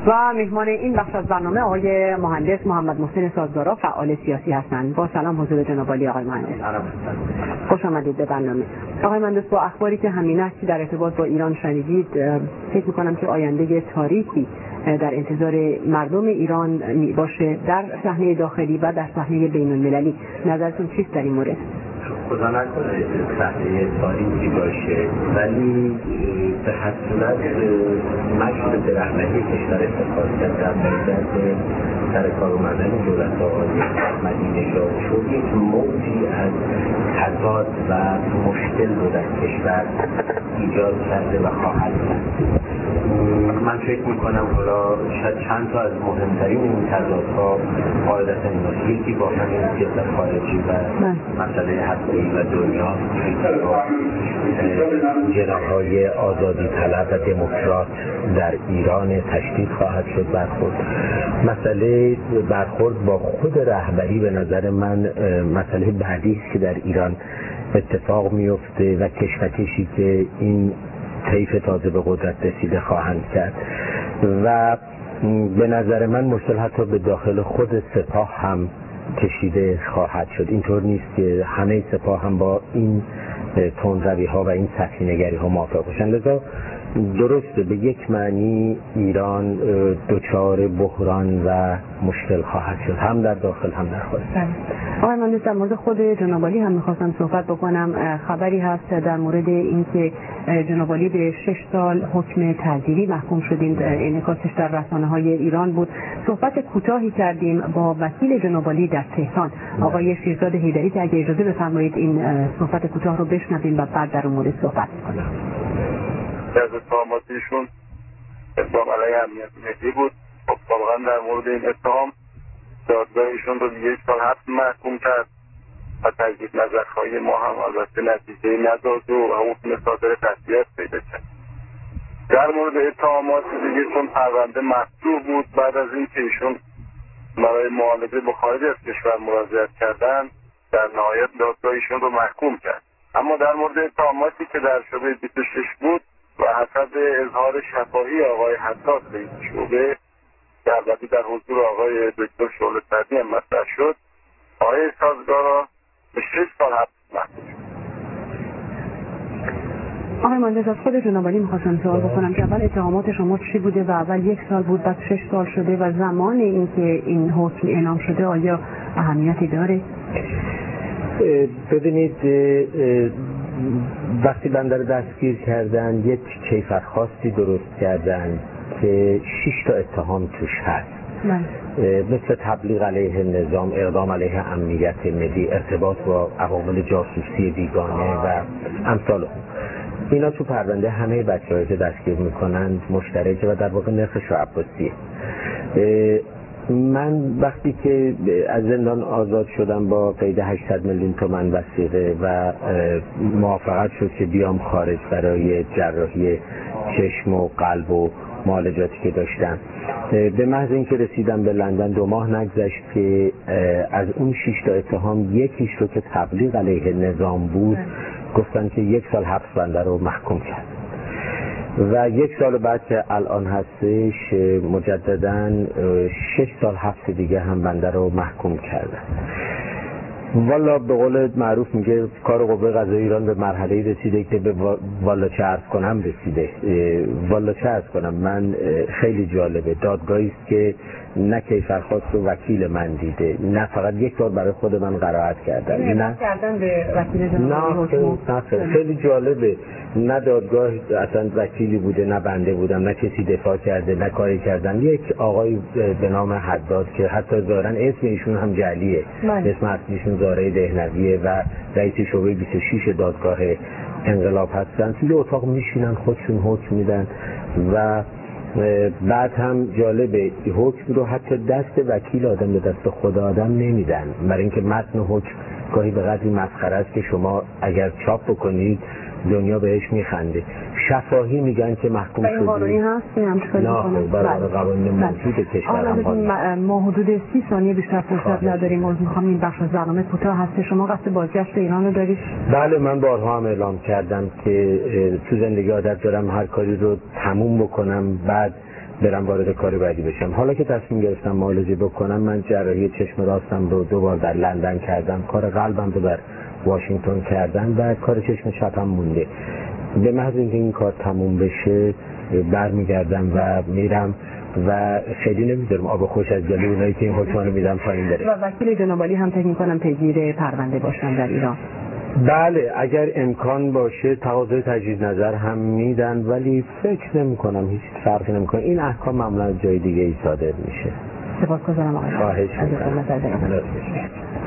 و مهمان این بخش از برنامه آقای مهندس محمد محسن سازدارا فعال سیاسی هستند. با سلام حضور جناب عالی آقای مهندس. خوش آمدید به برنامه. آقای مهندس، با اخباری که همین است در ارتباط با ایران شنیدید، فکر می‌کنم که آینده تاریکی در انتظار مردم ایران می باشه در صحنه داخلی و در صحنه بین‌المللی. نظرتون چیست در این مورد؟ خدا نکنه صحنه تاریکی باشه، ولی به هر صورت مشروط به رهبری کشور اتخاذ کرد در برگرد سر کار اومدن دولت آقای احمدی‌نژاد شد یک موجی از تضاد و مشکل رو در کشور ایجاد کرده و خواهد کرد. من فکر میکنم حالا شاید چند تا از مهمترین این تضادها قاعدتا یکی با همین سیاست خارجی و مسئله هسته‌ای و دنیا با جناح‌های آزادی طلب و دموکرات در ایران تشدید خواهد شد برخورد. مسئله برخورد با خود رهبری به نظر من مسئله بعدی است که در ایران اتفاق میفته و کشمکشی که این طیف تازه به قدرت رسیده خواهند کرد و به نظر من مشکل حتی به داخل خود سپاه هم کشیده خواهد شد. اینطور نیست که همه سپاه هم با این تندروی ها و این سطحی نگری ها موافق باشند. لذا درسته به یک معنی ایران دچار بحران و مشکل خواهد شد، هم در داخل هم در خارج. آقای مهندس، در مورد خود جناب عالی هم می‌خواستم صحبت بکنم. خبری هست در مورد اینکه جناب عالی به 6 سال حکم تعزیری محکوم شدیم، انعکاسش در رسانه‌های ایران بود. صحبت کوتاهی کردیم با وکیل جناب عالی در تهران، آقای شیرزاد حیدری، که اگه اجازه بفرمایید این صحبت کوتاه رو بشنویم و بعد در اون مورد صحبت کنیم. از اتهاماتیشون اتهام علیه امنیت ملی بود. خب طبعا در مورد این اتهام دادگاهشون رو 1 سال حبس محکوم کرد و تجدید نظرخواهی ما هم البته نتیجه نداد و حکم صادر تسلیت پیدا کرد. در مورد اتهامات دیگه چون پرونده مفتوح بود، بعد از این که ایشون برای معالجه به خارج از کشور مراجعت کردن، در نهایت دادگاهشون رو محکوم کرد. اما در مورد اتهاماتی که در شعبه 26 بود و حسب اظهار شفاهی آقای حساس به این شعبه که البته در حضور آقای دکتر شعله سعدی هم مطرح شد، آقای سازدارا به 6 سال حبس محکوم شد. آقای مهندس، از خود جناب عالی می‌خواستم سوال بکنم که اول اتهامات شما چی بوده و اول 1 سال بود بعد 6 سال شده و زمان اینکه این حکم اعلام شده آیا اهمیتی داره؟ ببینید، وقتی بنده رو دستگیر کردن یک کیفر خاصی درست کردن که 6 تا اتهام توش هست، مثل تبلیغ علیه نظام، اقدام علیه امنیت ملی، ارتباط با عوامل جاسوسی بیگانه و امثال اون. اینا تو پرونده همه بچه‌هایی که دستگیر میکنند مشترکه و در واقع نرخش رو عباسیه. من وقتی که از زندان آزاد شدم با قید 800 میلیون تومان وثیقه و موافقت شد که بیام خارج برای جراحی چشم و قلب و معالجاتی که داشتم، به محض اینکه رسیدم به لندن 2 ماه نگذشت که از اون 6 تا اتهام یکیش رو که تبلیغ علیه نظام بود گفتن که 1 سال حبس بنده رو محکوم کرد و 1 سال بعد که الان هستش مجدداً 6 سال حبس دیگه هم بنده رو محکوم کردن. والا به قول معروف میگه کار قوه قضاییه ایران به مرحله‌ای رسیده که به والا چه عرض کنم رسیده. والا چه عرض کنم، من خیلی جالبه دادگاهی است که نه کیفرخواست و وکیل من دیده، نه فقط 1 بار برای خود من قرائت کردن، نه کردن به وکیل جناب نه خیلی جالبه، نه دادگاه اصلا وکیلی بوده، نه بنده بودم، نه کسی دفاع کرده، نه کاری کردن. یک آقای به نام حداد که حتی ظاهرا اسم ایشون هم جعلیه، اسم اصلیشون زاره دهنویه و رئیس شعبه 26 دادگاه انقلاب هستن، توی اتاق میشینن خودشون حکم میدن و بعد هم جالبه حکم رو حتی دست وکیل آدم به دست خود آدم نمیدن، برای اینکه متن حکم گاهی به قدری مسخره است که شما اگر چاپ بکنید دنیا بهش میخنده. شفاهی میگن که محکوم شده. قانونی هست نه برای قوانین موجود کشور هم ما حدود 30 ثانیه بیشتر فرصت نداریم. میخوام این بخش از برنامه کوتاه هست. شما قصد بازگشت ایران رو دارید؟ بله، من بارها هم اعلام کردم که تو زندگی عادت دارم هر کاری رو تموم بکنم، بعد برم وارد کار بعدی بشم. حالا که تصمیم گرفتم معالجه بکنم، من جراحی چشم راستم رو 2 بار در لندن کردم، کار قلبم رو در واشنگتن کردم و کار چشم چپم مونده. به محض اینکه این کار تموم بشه برمیگردم و میرم و خیلی نمیذارم آب خوش از جلوی اونایی که این حکمانو میدم پایین بره. و وکیل جناب عالی هم فکر می‌کنم پیگیر پرونده باشن در ایران. بله، اگر امکان باشه تقاضای تجدید نظر هم میدن، ولی فکر نمی‌کنم هیچ فرقی نمی‌کنه. این احکام معمولا جای دیگه ای صادر میشه. سپاسگزارم آقای. خواهش می‌کنم.